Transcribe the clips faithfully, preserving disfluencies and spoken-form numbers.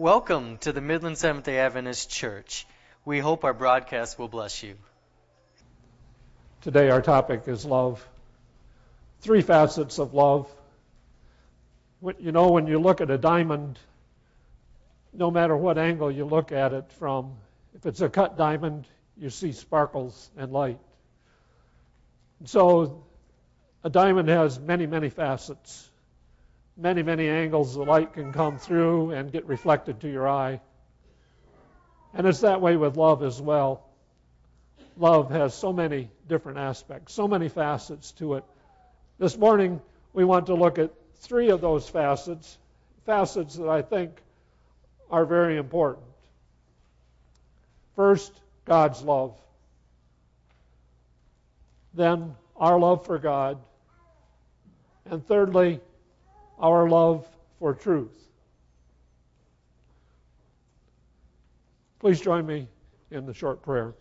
Welcome to the Midland Seventh-day Adventist Church. We hope our broadcast will bless you. Today our topic is love. Three facets of love. You know, when you look at a diamond, no matter what angle you look at it from, if it's a cut diamond, you see sparkles and light. So a diamond has many, many facets. Many, many angles the light can come through and get reflected to your eye. And it's that way with love as well. Love has so many different aspects, so many facets to it. This morning, we want to look at three of those facets, facets that I think are very important. First, God's love. Then, our love for God. And thirdly, our love for truth. Please join me in the short prayer.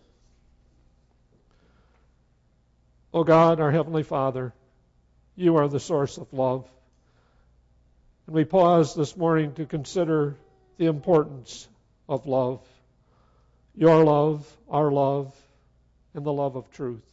O God, our Heavenly Father, you are the source of love. And we pause this morning to consider the importance of love. Your love, our love, and the love of truth.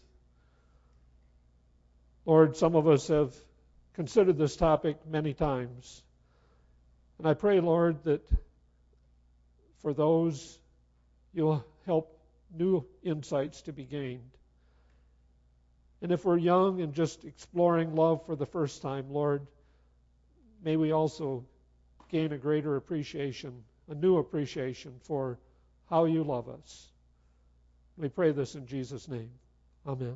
Lord, some of us have considered this topic many times. And I pray, Lord, that for those, you'll help new insights to be gained. And if we're young and just exploring love for the first time, Lord, may we also gain a greater appreciation, a new appreciation for how you love us. We pray this in Jesus' name. Amen.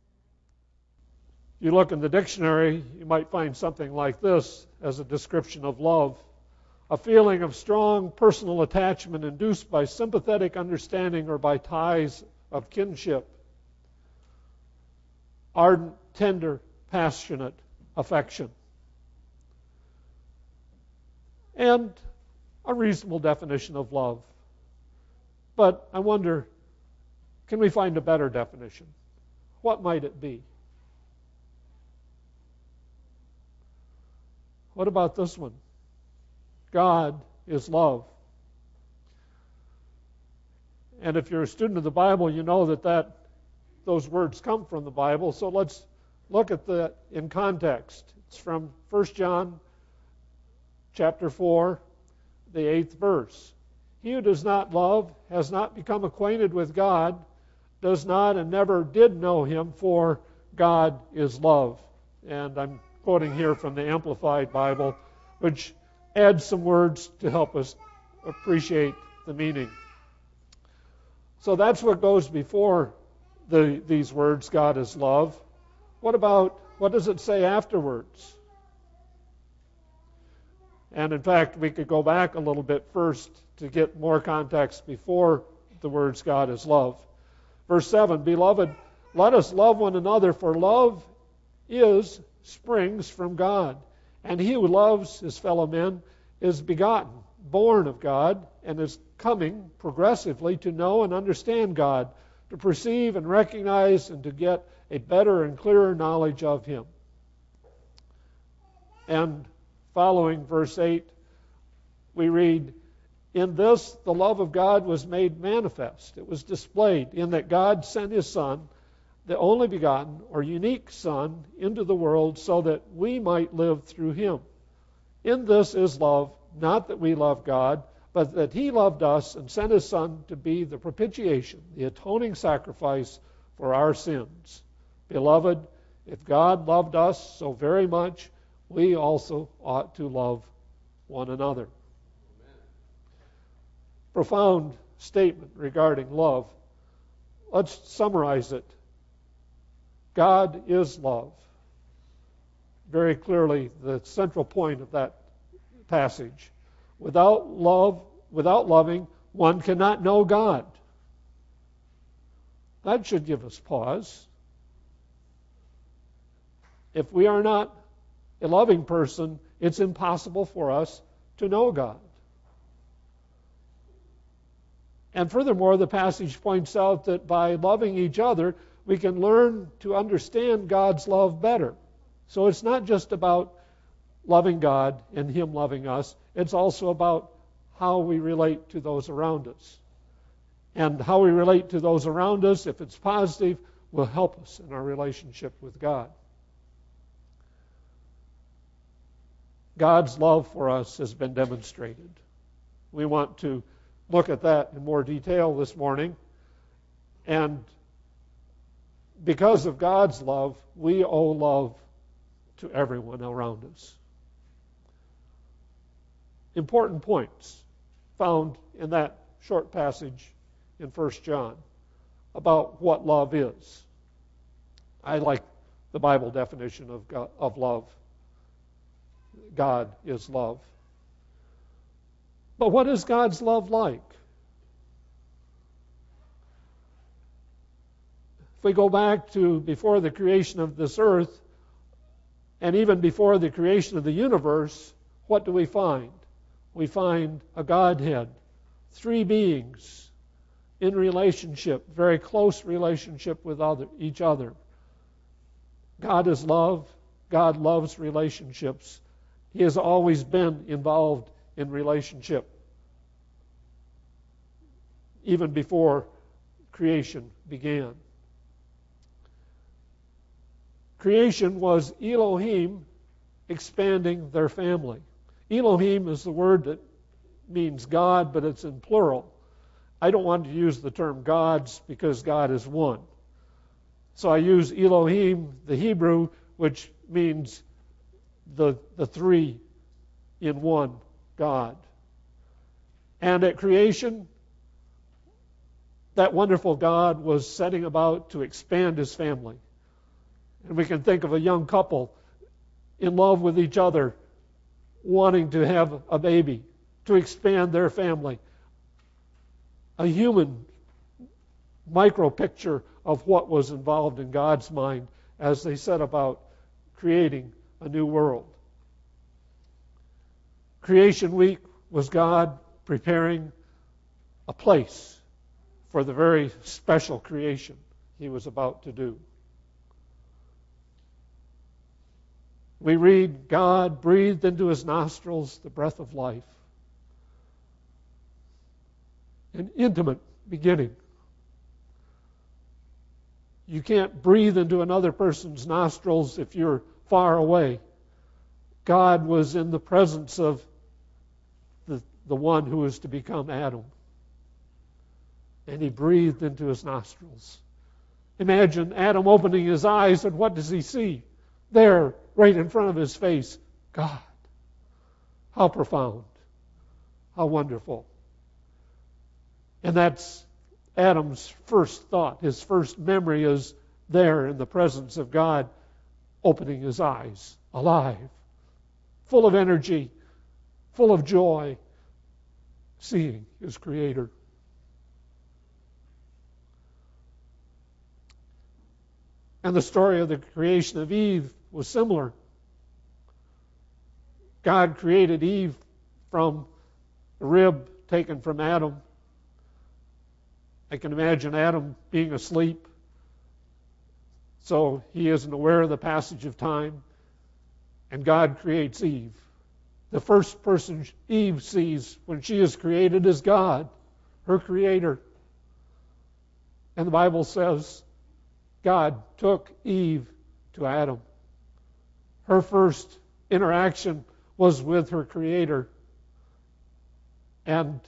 You look in the dictionary, you might find something like this as a description of love. A feeling of strong personal attachment induced by sympathetic understanding or by ties of kinship. Ardent, tender, passionate affection. And a reasonable definition of love. But I wonder, can we find a better definition? What might it be? What about this one? God is love. And if you're a student of the Bible, you know that, that those words come from the Bible. So let's look at that in context. It's from First John chapter four, the eighth verse. He who does not love has not become acquainted with God, does not and never did know him, for God is love. And I'm quoting here from the Amplified Bible, which adds some words to help us appreciate the meaning. So that's what goes before the, these words, God is love. What about, what does it say afterwards? And in fact, we could go back a little bit first to get more context before the words, God is love. Verse seven, Beloved, let us love one another, for love is springs from God. And he who loves his fellow men is begotten, born of God, and is coming progressively to know and understand God, to perceive and recognize and to get a better and clearer knowledge of him. And following verse eight, we read, In this the love of God was made manifest. It was displayed in that God sent his Son, the only begotten or unique Son, into the world so that we might live through him. In this is love, not that we love God, but that he loved us and sent his Son to be the propitiation, the atoning sacrifice for our sins. Beloved, if God loved us so very much, we also ought to love one another. Amen. Profound statement regarding love. Let's summarize it. God is love. Very clearly the central point of that passage. Without love, without loving, one cannot know God. That should give us pause. If we are not a loving person, it's impossible for us to know God. And furthermore, the passage points out that by loving each other, we can learn to understand God's love better. So it's not just about loving God and him loving us. It's also about how we relate to those around us. And how we relate to those around us, if it's positive, will help us in our relationship with God. God's love for us has been demonstrated. We want to look at that in more detail this morning. And because of God's love, we owe love to everyone around us. Important points found in that short passage in First John about what love is. I like the Bible definition of God, of love. God is love. But what is God's love like? If we go back to before the creation of this earth, and even before the creation of the universe, what do we find? We find a Godhead, three beings in relationship, very close relationship with other, each other. God is love. God loves relationships. He has always been involved in relationship, even before creation began. Creation was Elohim expanding their family. Elohim is the word that means God, but it's in plural. I don't want to use the term gods because God is one. So I use Elohim, the Hebrew, which means the, the three in one God. And at creation, that wonderful God was setting about to expand his family. And we can think of a young couple in love with each other, wanting to have a baby, to expand their family. A human micro picture of what was involved in God's mind as they set about creating a new world. Creation week was God preparing a place for the very special creation he was about to do. We read, God breathed into his nostrils the breath of life. An intimate beginning. You can't breathe into another person's nostrils if you're far away. God was in the presence of the, the one who is to become Adam. And he breathed into his nostrils. Imagine Adam opening his eyes, and what does he see? There, right in front of his face, God. How profound. How wonderful. And that's Adam's first thought. His first memory is there in the presence of God, opening his eyes, alive, full of energy, full of joy, seeing his Creator. And the story of the creation of Eve was similar. God created Eve from a rib taken from Adam. I can imagine Adam being asleep, so he isn't aware of the passage of time. And God creates Eve. The first person Eve sees when she is created is God, her Creator. And the Bible says God took Eve to Adam. Her first interaction was with her Creator. And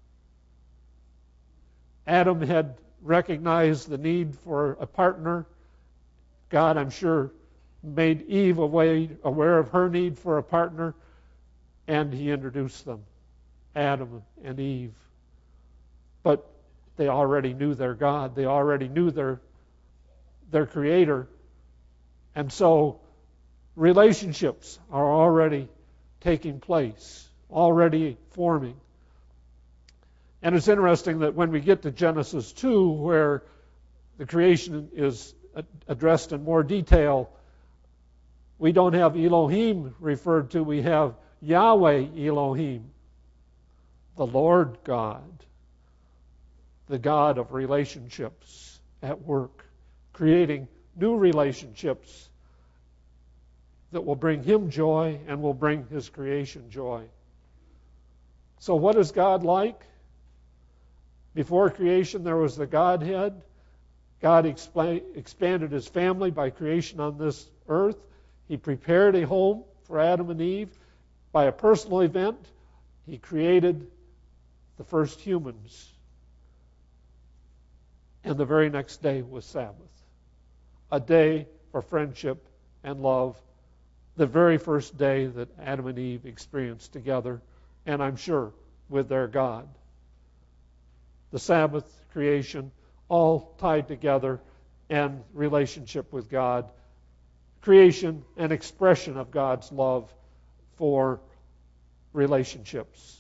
Adam had recognized the need for a partner. God, I'm sure, made Eve aware of her need for a partner, and he introduced them, Adam and Eve. But they already knew their God. They already knew their, their Creator. And so relationships are already taking place, already forming. And it's interesting that when we get to Genesis two, where the creation is addressed in more detail, we don't have Elohim referred to, we have Yahweh Elohim, the Lord God, the God of relationships at work, creating new relationships that will bring him joy and will bring his creation joy. So what is God like? Before creation, there was the Godhead. God explain, expanded his family by creation on this earth. He prepared a home for Adam and Eve. By a personal event, he created the first humans. And the very next day was Sabbath, a day for friendship and love, the very first day that Adam and Eve experienced together, and I'm sure with their God. The Sabbath, creation, all tied together, and relationship with God. Creation, an expression of God's love for relationships.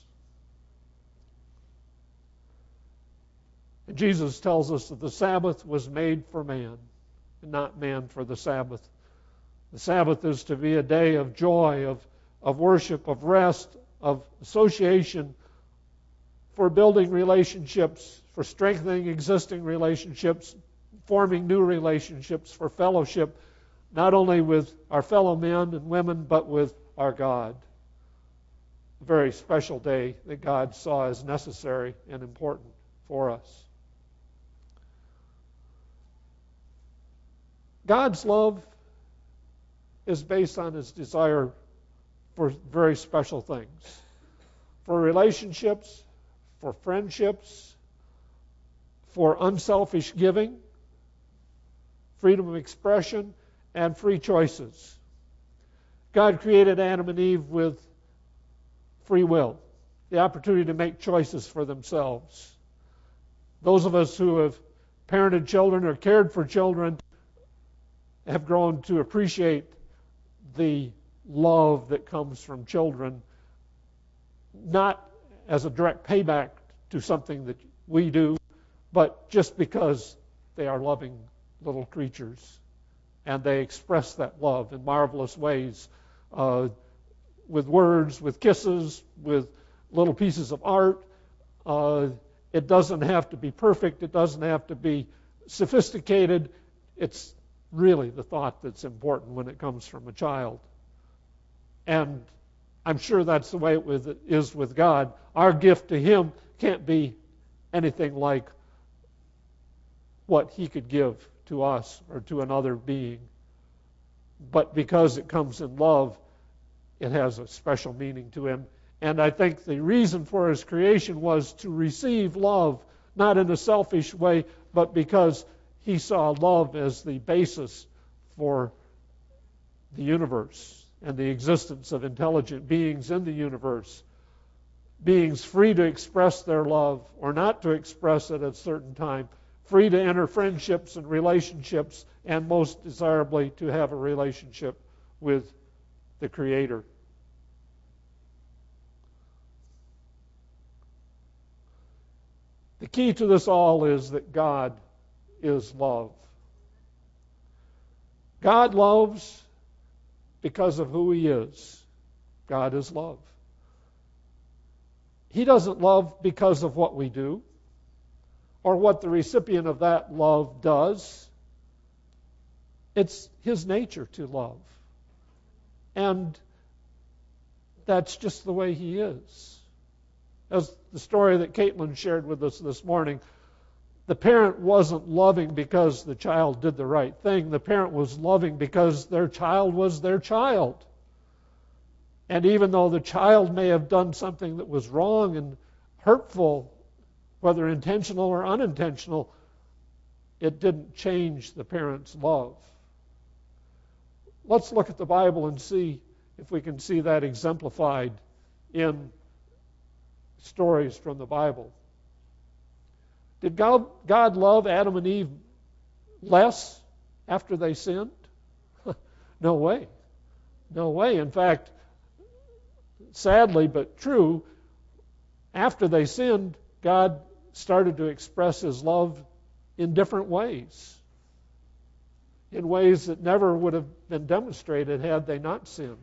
And Jesus tells us that the Sabbath was made for man, and not man for the Sabbath. The Sabbath is to be a day of joy, of, of worship, of rest, of association, for building relationships, for strengthening existing relationships, forming new relationships, for fellowship, not only with our fellow men and women, but with our God. A very special day that God saw as necessary and important for us. God's love is based on his desire for very special things. For relationships, for friendships, for unselfish giving, freedom of expression, and free choices. God created Adam and Eve with free will, the opportunity to make choices for themselves. Those of us who have parented children or cared for children have grown to appreciate the love that comes from children, not as a direct payback to something that we do, but just because they are loving little creatures. And they express that love in marvelous ways, uh, with words, with kisses, with little pieces of art. Uh, it doesn't have to be perfect. It doesn't have to be sophisticated. It's really the thought that's important when it comes from a child. And I'm sure that's the way it is with God. Our gift to him can't be anything like what he could give to us or to another being. But because it comes in love, it has a special meaning to him. And I think the reason for his creation was to receive love, not in a selfish way, but because he saw love as the basis for the universe and the existence of intelligent beings in the universe. Beings free to express their love or not to express it at a certain time, free to enter friendships and relationships, and most desirably to have a relationship with the Creator. The key to this all is that God is love. God loves because of who he is. God is love. He doesn't love because of what we do or what the recipient of that love does. It's his nature to love. And that's just the way he is. As the story that Caitlin shared with us this morning, the parent wasn't loving because the child did the right thing. The parent was loving because their child was their child. And even though the child may have done something that was wrong and hurtful, whether intentional or unintentional, it didn't change the parent's love. Let's look at the Bible and see if we can see that exemplified in stories from the Bible. Did God, God love Adam and Eve less after they sinned? No way. No way. In fact, sadly but true, after they sinned, God started to express his love in different ways, in ways that never would have been demonstrated had they not sinned.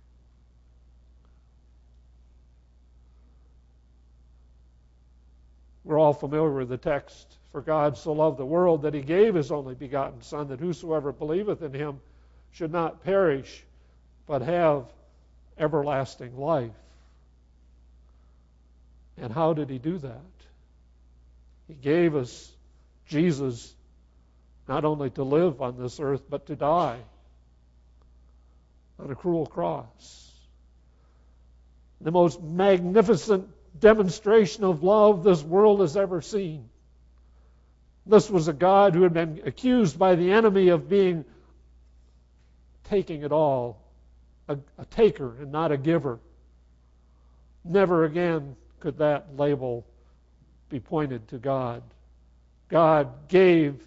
We're all familiar with the text. For God so loved the world that he gave his only begotten Son, that whosoever believeth in him should not perish, but have everlasting life. And how did he do that? He gave us Jesus not only to live on this earth, but to die on a cruel cross. The most magnificent demonstration of love this world has ever seen. This was a God who had been accused by the enemy of being taking it all, a, a taker and not a giver. Never again could that label be pointed to God. God gave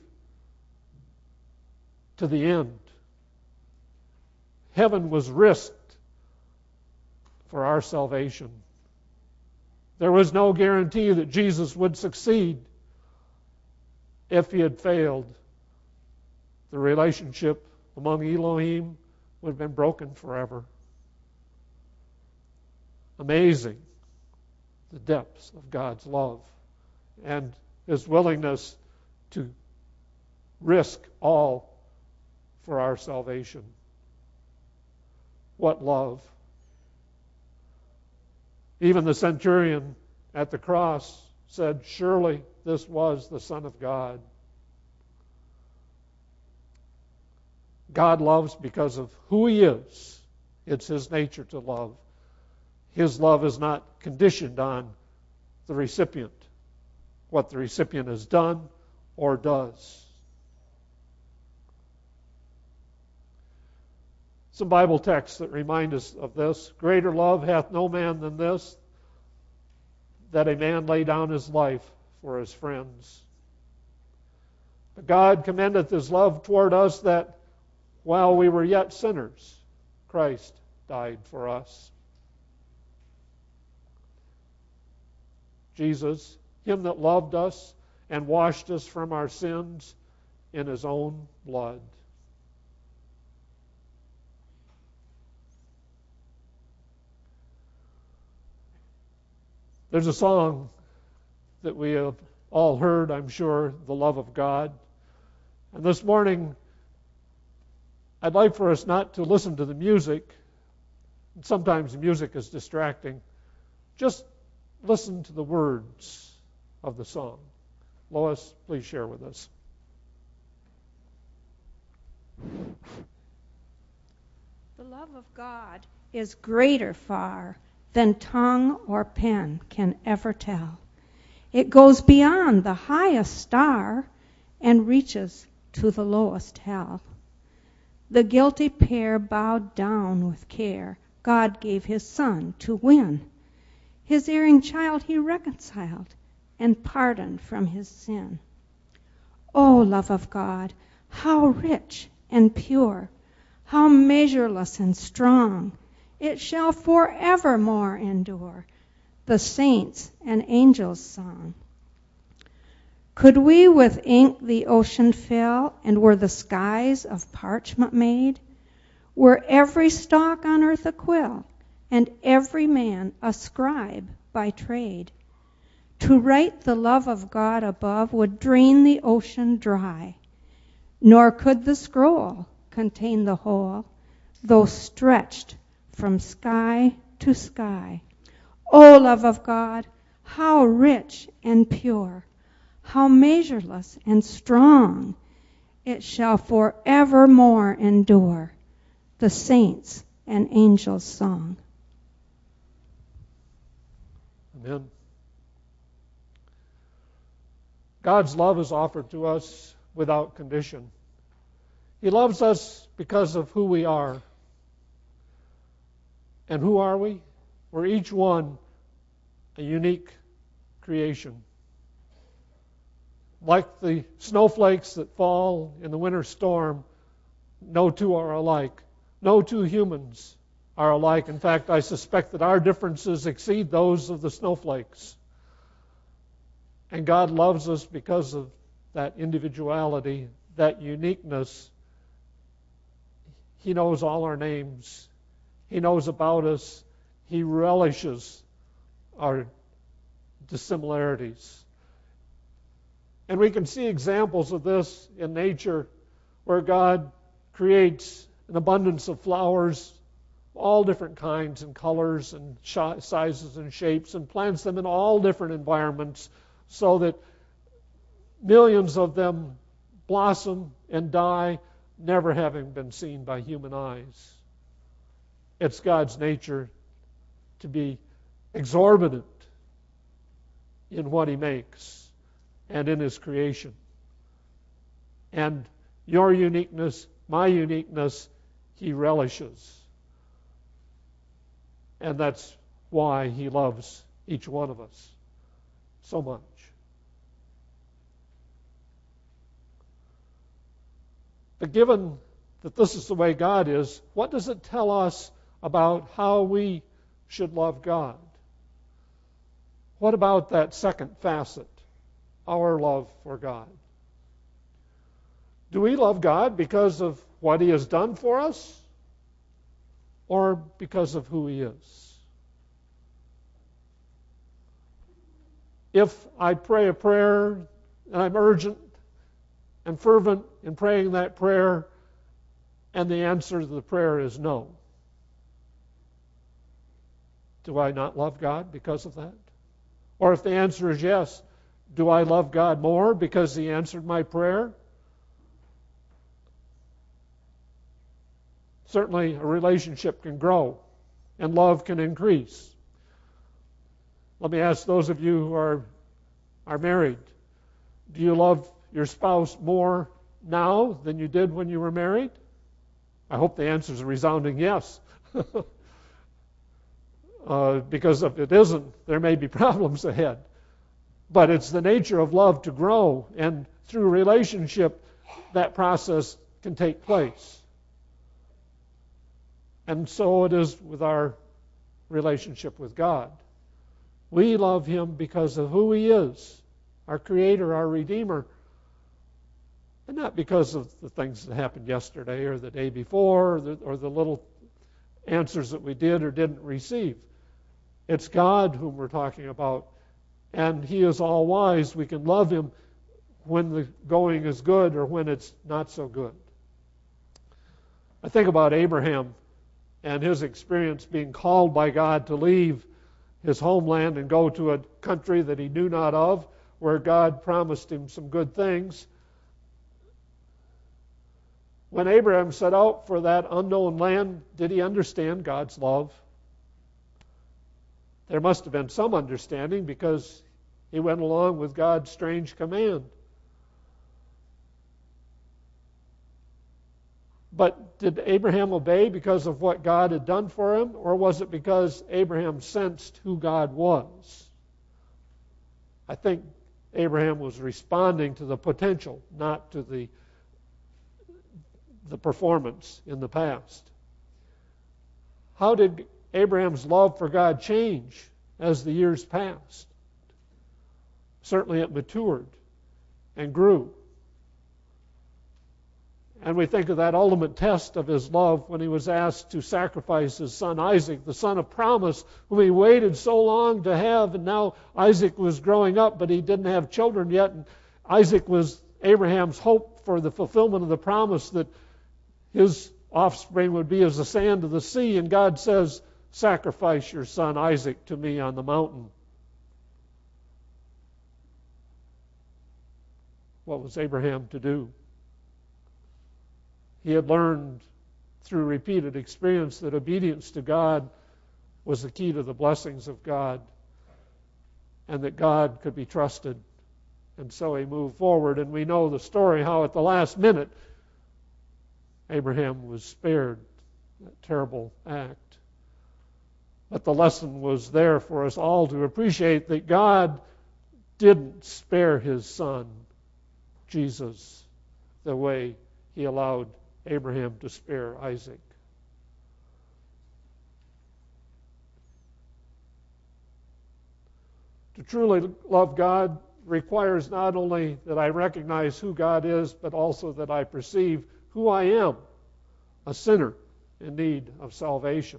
to the end. Heaven was risked for our salvation. There was no guarantee that Jesus would succeed if he had failed. The relationship among Elohim would have been broken forever. Amazing, the depths of God's love and his willingness to risk all for our salvation. What love! Even the centurion at the cross said, "Surely this was the Son of God." God loves because of who he is. It's his nature to love. His love is not conditioned on the recipient, what the recipient has done or does. Some Bible texts that remind us of this. Greater love hath no man than this, that a man lay down his life for his friends. But God commendeth his love toward us, that while we were yet sinners, Christ died for us. Jesus, him that loved us and washed us from our sins in his own blood. There's a song that we have all heard, I'm sure, "The Love of God." And this morning, I'd like for us not to listen to the music. Sometimes the music is distracting. Just listen to the words of the song. Lois, please share with us. The love of God is greater far than tongue or pen can ever tell. It goes beyond the highest star and reaches to the lowest hell. The guilty pair bowed down with care. God gave his Son to win. His erring child he reconciled and pardoned from his sin. O love of God, how rich and pure, how measureless and strong! It shall forevermore endure, the saints' and angels' song. Could we with ink the ocean fill, and were the skies of parchment made, were every stalk on earth a quill, and every man a scribe by trade, to write the love of God above would drain the ocean dry, nor could the scroll contain the whole, though stretched from sky to sky. O love of God, how rich and pure, how measureless and strong! It shall forevermore endure, the saints' and angels' song. Amen. God's love is offered to us without condition. He loves us because of who we are. And who are we? We're each one a unique creation. Like the snowflakes that fall in the winter storm, no two are alike. No two humans are alike. In fact, I suspect that our differences exceed those of the snowflakes. And God loves us because of that individuality, that uniqueness. He knows all our names. He knows about us. He relishes our dissimilarities. And we can see examples of this in nature where God creates an abundance of flowers all different kinds and colors and sh- sizes and shapes, and plants them in all different environments so that millions of them blossom and die, never having been seen by human eyes. It's God's nature to be exorbitant in what He makes and in His creation. And your uniqueness, my uniqueness, He relishes. And that's why He loves each one of us so much. But given that this is the way God is, what does it tell us about how we should love God? What about that second facet, our love for God? Do we love God because of what He has done for us, or because of who He is? If I pray a prayer and I'm urgent and fervent in praying that prayer, and the answer to the prayer is no, do I not love God because of that? Or if the answer is yes, do I love God more because He answered my prayer? Certainly, a relationship can grow and love can increase. Let me ask those of you who are, are married, do you love your spouse more now than you did when you were married? I hope the answer is a resounding yes. uh, because if it isn't, there may be problems ahead. But it's the nature of love to grow, and through relationship, that process can take place. And so it is with our relationship with God. We love Him because of who He is, our Creator, our Redeemer, and not because of the things that happened yesterday or the day before or the, or the little answers that we did or didn't receive. It's God whom we're talking about, and He is all wise. We can love Him when the going is good or when it's not so good. I think about Abraham and his experience being called by God to leave his homeland and go to a country that he knew not of, where God promised him some good things. When Abraham set out for that unknown land, did he understand God's love? There must have been some understanding, because he went along with God's strange command. But did Abraham obey because of what God had done for him, or was it because Abraham sensed who God was? I think Abraham was responding to the potential, not to the, the performance in the past. How did Abraham's love for God change as the years passed? Certainly it matured and grew. And we think of that ultimate test of his love when he was asked to sacrifice his son Isaac, the son of promise, whom he waited so long to have, and now Isaac was growing up, but he didn't have children yet. And Isaac was Abraham's hope for the fulfillment of the promise that his offspring would be as the sand of the sea. And God says, sacrifice your son Isaac to me on the mountain. What was Abraham to do? He had learned through repeated experience that obedience to God was the key to the blessings of God, and that God could be trusted. And so he moved forward, and we know the story how at the last minute Abraham was spared that terrible act. But the lesson was there for us all to appreciate that God didn't spare his son, Jesus, the way he allowed Abraham to spare Isaac. To truly love God requires not only that I recognize who God is, but also that I perceive who I am, a sinner in need of salvation.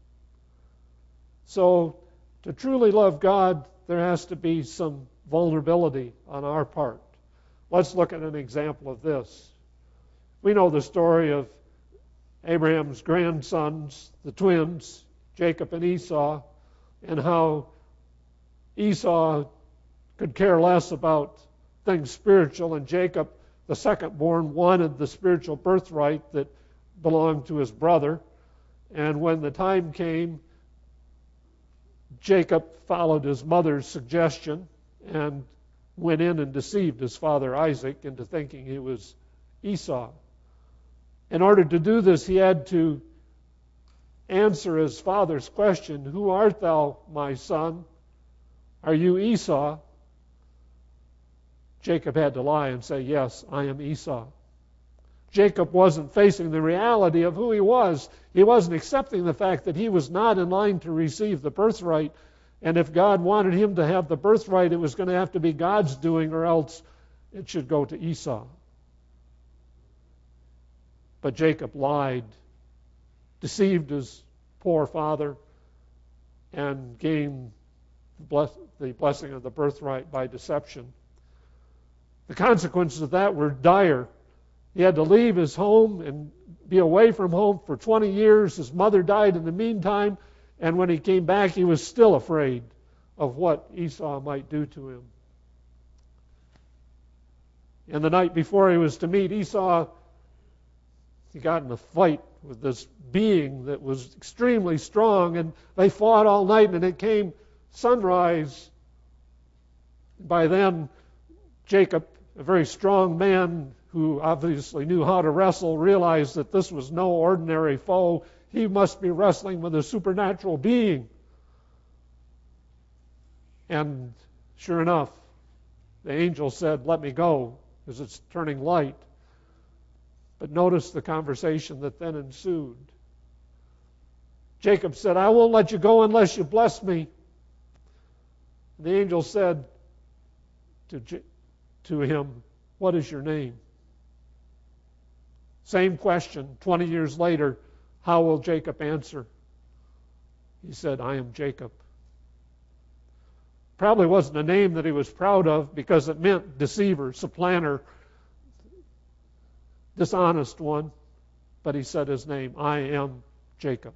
So, to truly love God, there has to be some vulnerability on our part. Let's look at an example of this. We know the story of Abraham's grandsons, the twins, Jacob and Esau, and how Esau could care less about things spiritual, and Jacob, the second-born, wanted the spiritual birthright that belonged to his brother. And when the time came, Jacob followed his mother's suggestion and went in and deceived his father Isaac into thinking he was Esau. In order to do this, he had to answer his father's question, "Who art thou, my son? Are you Esau?" Jacob had to lie and say, "Yes, I am Esau." Jacob wasn't facing the reality of who he was. He wasn't accepting the fact that he was not in line to receive the birthright. And if God wanted him to have the birthright, it was going to have to be God's doing, or else it should go to Esau. But Jacob lied, deceived his poor father, and gained the blessing of the birthright by deception. The consequences of that were dire. He had to leave his home and be away from home for twenty years. His mother died in the meantime, and when he came back, he was still afraid of what Esau might do to him. And the night before he was to meet Esau, he got in a fight with this being that was extremely strong, and they fought all night, and it came sunrise. By then, Jacob, a very strong man who obviously knew how to wrestle, realized that this was no ordinary foe. He must be wrestling with a supernatural being. And sure enough, the angel said, "Let me go," as it's turning light. But notice the conversation that then ensued. Jacob said, "I won't let you go unless you bless me." The angel said to, J- to him, "What is your name?" Same question, twenty years later. How will Jacob answer? He said, "I am Jacob." Probably wasn't a name that he was proud of, because it meant deceiver, supplanter, dishonest one. But he said his name, "I am Jacob."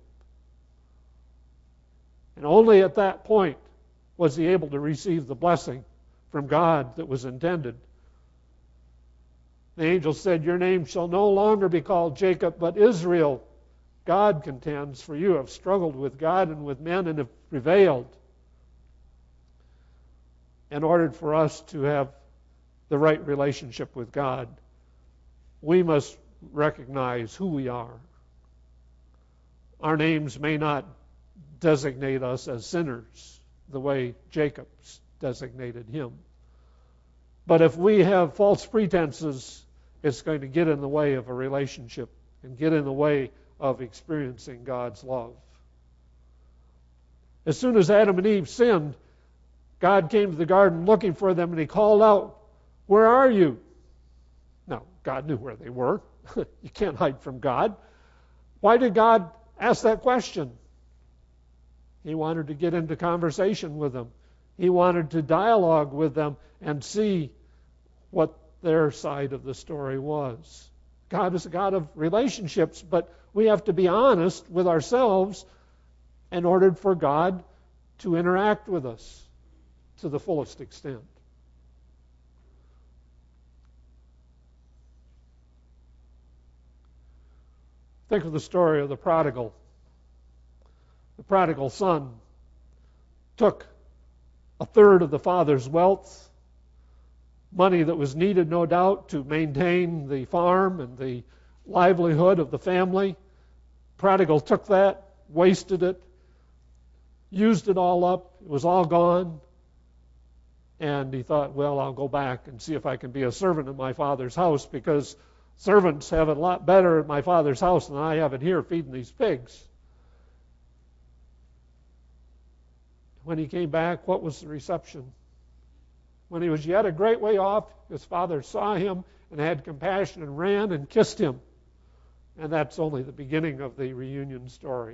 And only at that point was he able to receive the blessing from God that was intended. The angel said, "Your name shall no longer be called Jacob, but Israel." God contends, for you have struggled with God and with men and have prevailed. In order for us to have the right relationship with God, we must recognize who we are. Our names may not designate us as sinners the way Jacob's designated him. But if we have false pretenses, it's going to get in the way of a relationship and get in the way of experiencing God's love. As soon as Adam and Eve sinned, God came to the garden looking for them, and he called out, "Where are you?" Now, God knew where they were. You can't hide from God. Why did God ask that question? He wanted to get into conversation with them. He wanted to dialogue with them and see what their side of the story was. God is a God of relationships, but we have to be honest with ourselves in order for God to interact with us to the fullest extent. Think of the story of the prodigal. The prodigal son took a third of the father's wealth, money that was needed, no doubt, to maintain the farm and the livelihood of the family. Prodigal took that, wasted it, used it all up. It was all gone. And he thought, well, I'll go back and see if I can be a servant in my father's house, because servants have it a lot better at my father's house than I have it here feeding these pigs. When he came back, what was the reception? When he was yet a great way off, his father saw him and had compassion and ran and kissed him. And that's only the beginning of the reunion story.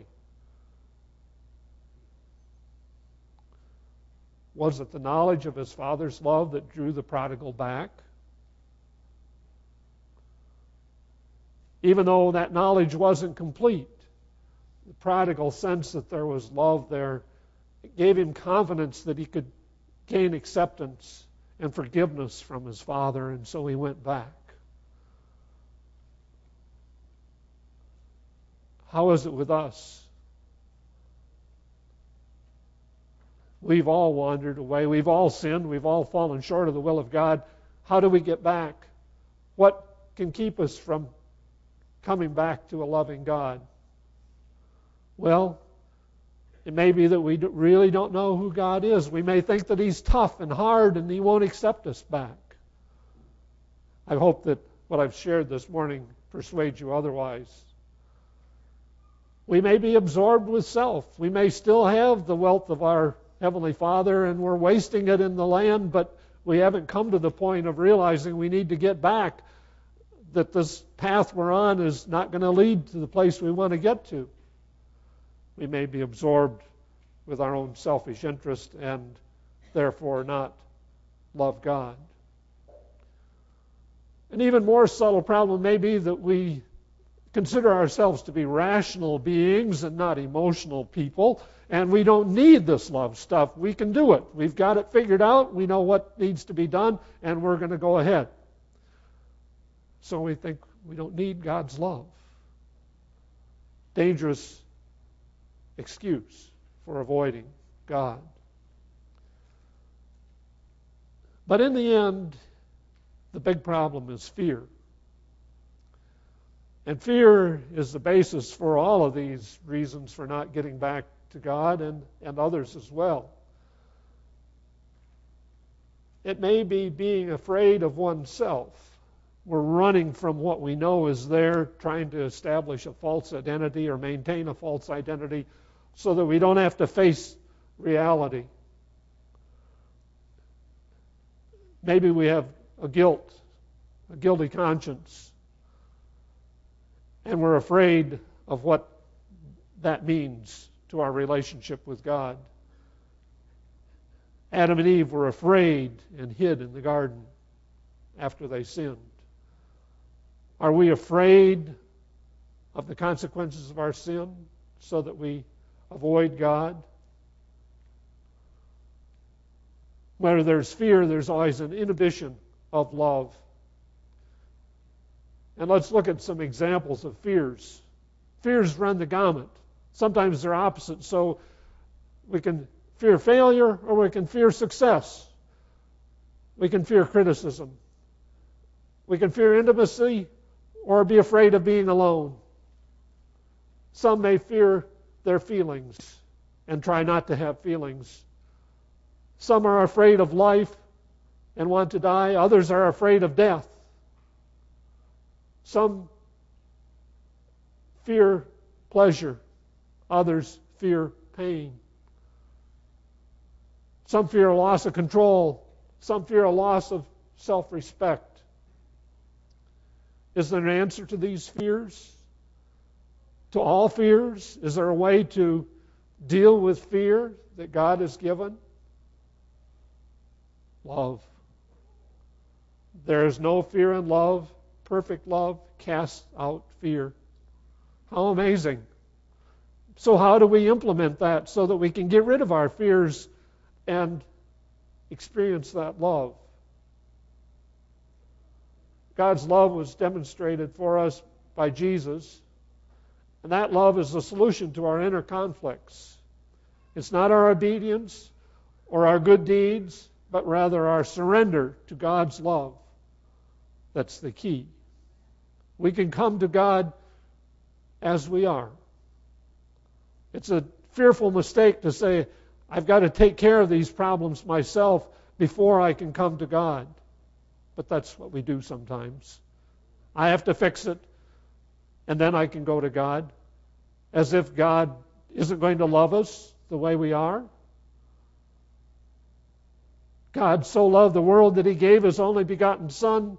Was it the knowledge of his father's love that drew the prodigal back? even though that knowledge wasn't complete. The prodigal sensed that there was love there. It gave him confidence that he could gain acceptance and forgiveness from his father, and so he went back. How is it with us? We've all wandered away. We've all sinned. We've all fallen short of the will of God. How do we get back? What can keep us from coming back to a loving God? Well, it may be that we really don't know who God is. We may think that He's tough and hard and He won't accept us back. I hope that what I've shared this morning persuades you otherwise. We may be absorbed with self. We may still have the wealth of our Heavenly Father and we're wasting it in the land, but we haven't come to the point of realizing we need to get back, that this path we're on is not going to lead to the place we want to get to. We may be absorbed with our own selfish interest and therefore not love God. An even more subtle problem may be that we consider ourselves to be rational beings and not emotional people, and we don't need this love stuff. We can do it. We've got it figured out. We know what needs to be done, and we're going to go ahead. So we think we don't need God's love. Dangerous excuse for avoiding God. But in the end, the big problem is fear. And fear is the basis for all of these reasons for not getting back to God and, and others as well. It may be being afraid of oneself. We're running from what we know is there, trying to establish a false identity or maintain a false identity so that we don't have to face reality. Maybe we have a guilt, a guilty conscience, and we're afraid of what that means to our relationship with God. Adam and Eve were afraid and hid in the garden after they sinned. Are we afraid of the consequences of our sin so that we avoid God? Where there's fear, there's always an inhibition of love. And let's look at some examples of fears. Fears run the gamut. Sometimes they're opposite. So we can fear failure or we can fear success. We can fear criticism. We can fear intimacy or be afraid of being alone. Some may fear their feelings and try not to have feelings. Some are afraid of life and want to die. Others are afraid of death. Some fear pleasure. Others fear pain. Some fear a loss of control. Some fear a loss of self-respect. Is there an answer to these fears? To all fears? Is there a way to deal with fear that God has given? Love. There is no fear in love. Perfect love casts out fear. How amazing. So how do we implement that so that we can get rid of our fears and experience that love? God's love was demonstrated for us by Jesus, and that love is the solution to our inner conflicts. It's not our obedience or our good deeds, but rather our surrender to God's love. That's the key. We can come to God as we are. It's a fearful mistake to say, I've got to take care of these problems myself before I can come to God. But that's what we do sometimes. I have to fix it, and then I can go to God, as if God isn't going to love us the way we are. God so loved the world that He gave His only begotten Son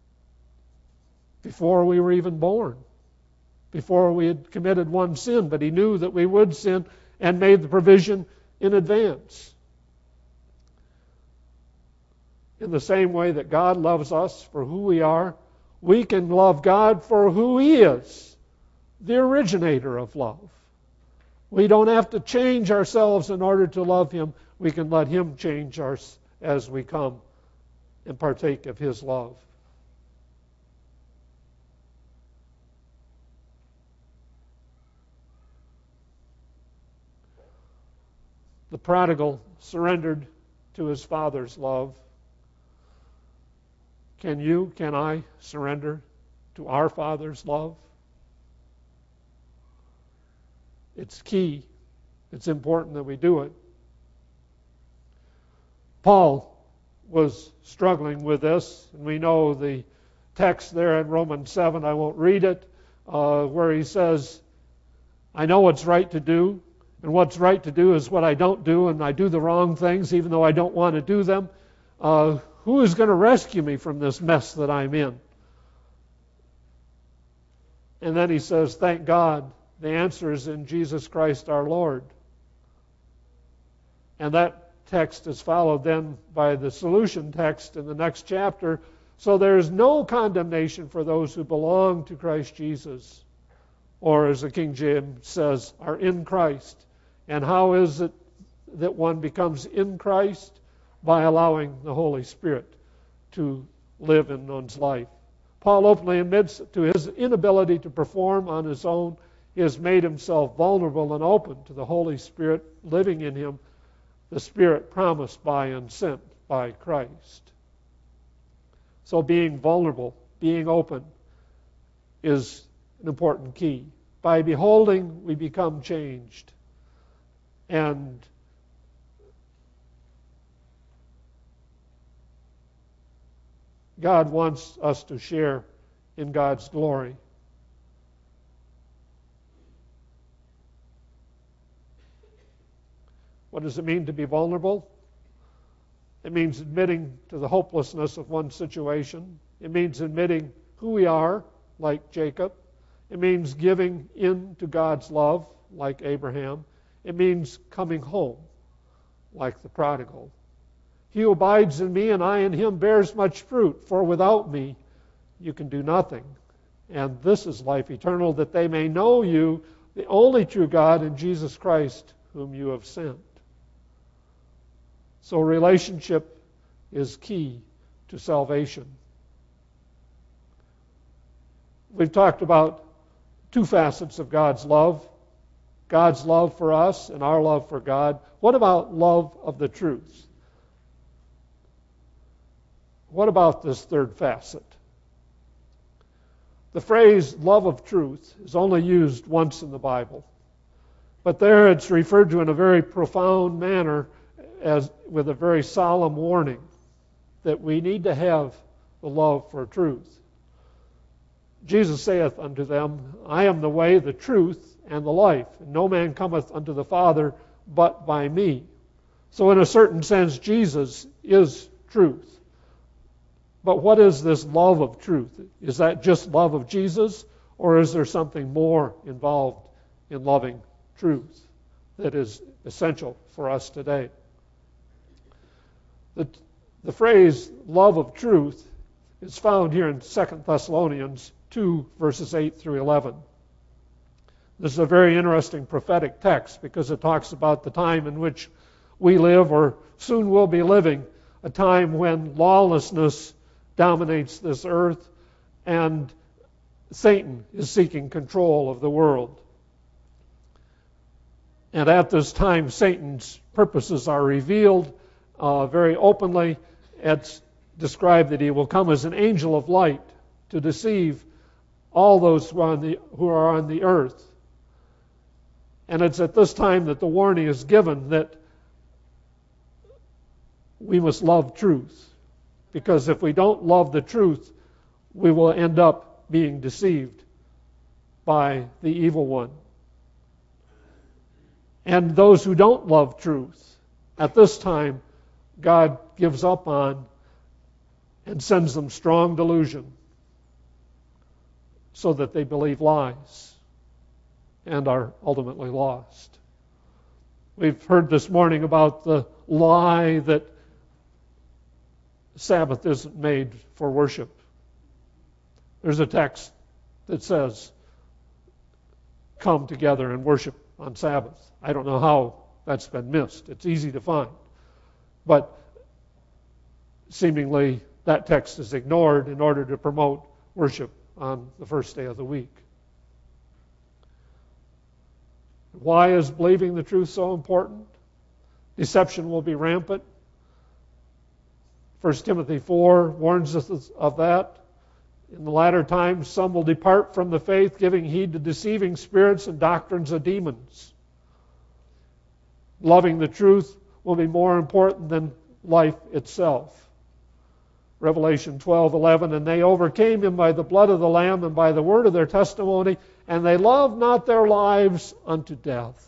before we were even born, before we had committed one sin, but He knew that we would sin and made the provision in advance. In the same way that God loves us for who we are, We can love God for who He is, the originator of love. We don't have to change ourselves in order to love Him. We can let Him change us as we come and partake of His love. The prodigal surrendered to his father's love. Can you, can I surrender to our Father's love? It's key. It's important that we do it. Paul was struggling with this, and we know the text there in Romans seven, I won't read it, uh, where he says, I know what's right to do, and what's right to do is what I don't do, and I do the wrong things even though I don't want to do them. Uh, who is going to rescue me from this mess that I'm in? And then he says, thank God, the answer is in Jesus Christ our Lord. And that text is followed then by the solution text in the next chapter. So there is no condemnation for those who belong to Christ Jesus, or as the King James says, are in Christ. And how is it that one becomes in Christ? By allowing the Holy Spirit to live in one's life. Paul openly admits to his inability to perform on his own. He has made himself vulnerable and open to the Holy Spirit living in him, the Spirit promised by and sent by Christ. So being vulnerable, being open, is an important key. By beholding, we become changed. And God wants us to share in God's glory. What does it mean to be vulnerable? It means admitting to the hopelessness of one's situation. It means admitting who we are, like Jacob. It means giving in to God's love, like Abraham. It means coming home, like the prodigal. He who abides in me and I in him bears much fruit, for without me you can do nothing. And this is life eternal, that they may know you, the only true God, and Jesus Christ, whom you have sent. So relationship is key to salvation. We've talked about two facets of God's love. God's love for us and our love for God. What about love of the truth? What about this third facet? The phrase love of truth is only used once in the Bible. But there it's referred to in a very profound manner, as with a very solemn warning that we need to have the love for truth. Jesus saith unto them, I am the way, the truth, and the life. And no man cometh unto the Father but by me. So in a certain sense, Jesus is truth. But what is this love of truth? Is that just love of Jesus? Or is there something more involved in loving truth that is essential for us today? The, the phrase love of truth is found here in Second Thessalonians two, verses eight through eleven. This is a very interesting prophetic text because it talks about the time in which we live, or soon will be living, a time when lawlessness dominates this earth and Satan is seeking control of the world. And at this time, Satan's purposes are revealed uh, very openly. It's described that he will come as an angel of light to deceive all those who are on the, who are on the earth. And it's at this time that the warning is given that we must love truth. Because if we don't love the truth, we will end up being deceived by the evil one. And those who don't love truth, at this time, God gives up on and sends them strong delusion so that they believe lies and are ultimately lost. We've heard this morning about the lie that Sabbath isn't made for worship. There's a text that says, come together and worship on Sabbath. I don't know how that's been missed. It's easy to find. But seemingly that text is ignored in order to promote worship on the first day of the week. Why is believing the truth so important? Deception will be rampant. First Timothy four warns us of that. In the latter times, some will depart from the faith, giving heed to deceiving spirits and doctrines of demons. Loving the truth will be more important than life itself. Revelation twelve eleven, and they overcame him by the blood of the Lamb and by the word of their testimony, and they loved not their lives unto death.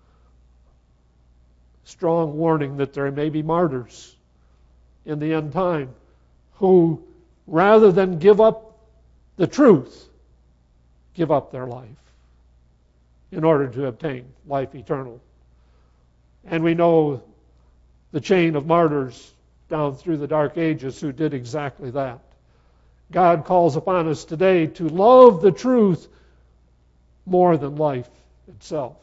Strong warning that there may be martyrs in the end time who, rather than give up the truth, give up their life in order to obtain life eternal. And we know the chain of martyrs down through the Dark Ages who did exactly that. God calls upon us today to love the truth more than life itself.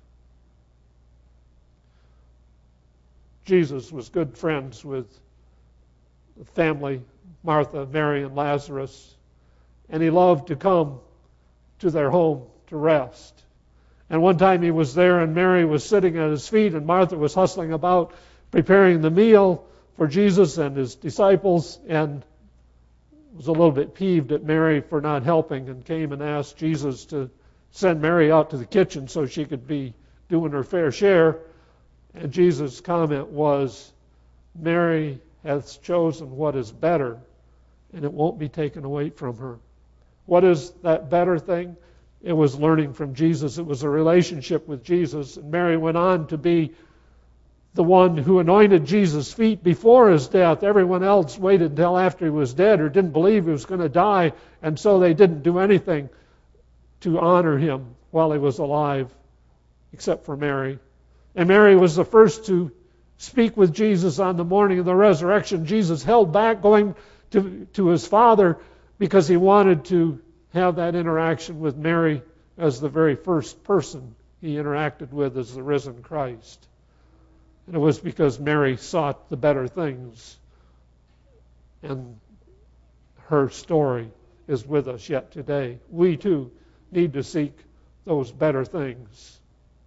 Jesus was good friends with the family, Martha, Mary, and Lazarus, and he loved to come to their home to rest. And one time he was there, and Mary was sitting at his feet, and Martha was hustling about preparing the meal for Jesus and his disciples, and was a little bit peeved at Mary for not helping, and came and asked Jesus to send Mary out to the kitchen so she could be doing her fair share. And Jesus' comment was, Mary hath chosen what is better, and it won't be taken away from her. What is that better thing? It was learning from Jesus. It was a relationship with Jesus. And Mary went on to be the one who anointed Jesus' feet before his death. Everyone else waited until after he was dead or didn't believe he was going to die, and so they didn't do anything to honor him while he was alive, except for Mary. And Mary was the first to speak with Jesus on the morning of the resurrection. Jesus held back going to, to his Father because he wanted to have that interaction with Mary as the very first person he interacted with as the risen Christ. And it was because Mary sought the better things. And her story is with us yet today. We too need to seek those better things.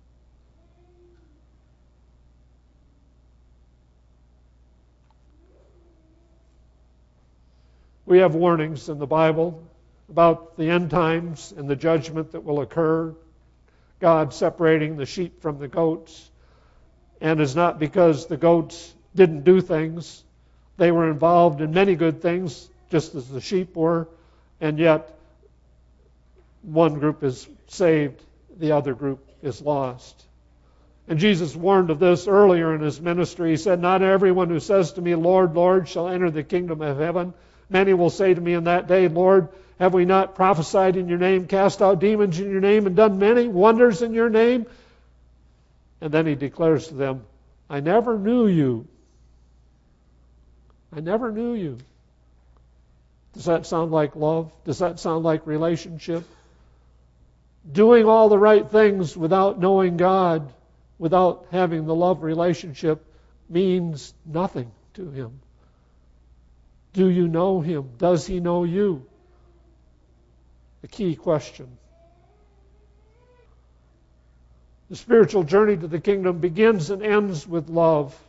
We have warnings in the Bible about the end times and the judgment that will occur. God separating the sheep from the goats. And it's not because the goats didn't do things. They were involved in many good things, just as the sheep were. And yet, one group is saved, the other group is lost. And Jesus warned of this earlier in his ministry. He said, not everyone who says to me, Lord, Lord, shall enter the kingdom of heaven. Many will say to me in that day, Lord, have we not prophesied in your name, cast out demons in your name, and done many wonders in your name? And then he declares to them, I never knew you. I never knew you. Does that sound like love? Does that sound like relationship? Doing all the right things without knowing God, without having the love relationship, means nothing to him. Do you know him? Does he know you? The key question. The spiritual journey to the kingdom begins and ends with love.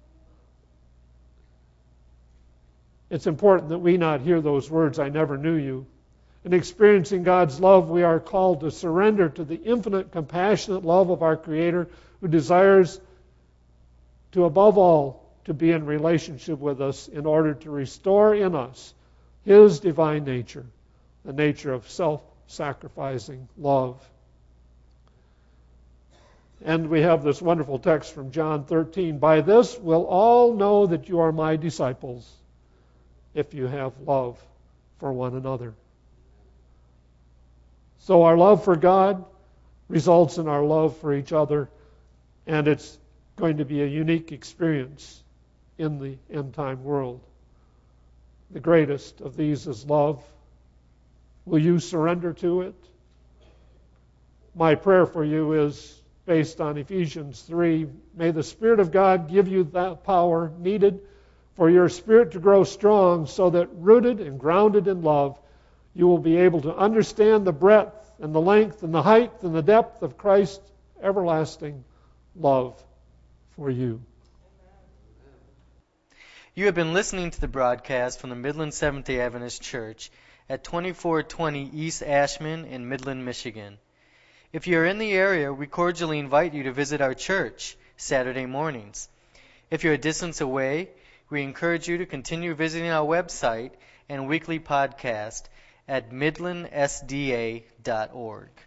It's important that we not hear those words, I never knew you. In experiencing God's love, we are called to surrender to the infinite, compassionate love of our Creator, who desires to, above all, to be in relationship with us in order to restore in us His divine nature, the nature of self-sacrificing love. And we have this wonderful text from John thirteen. By this will all know that you are my disciples, if you have love for one another. So our love for God results in our love for each other, and it's going to be a unique experience in the end-time world. The greatest of these is love. Will you surrender to it? My prayer for you is based on Ephesians three. May the Spirit of God give you that power needed for your spirit to grow strong, so that rooted and grounded in love, you will be able to understand the breadth and the length and the height and the depth of Christ's everlasting love for you. You have been listening to the broadcast from the Midland Seventh-day Adventist Church at twenty-four twenty East Ashman in Midland, Michigan. If you are in the area, we cordially invite you to visit our church Saturday mornings. If you're a distance away, we encourage you to continue visiting our website and weekly podcast at midland s d a dot org.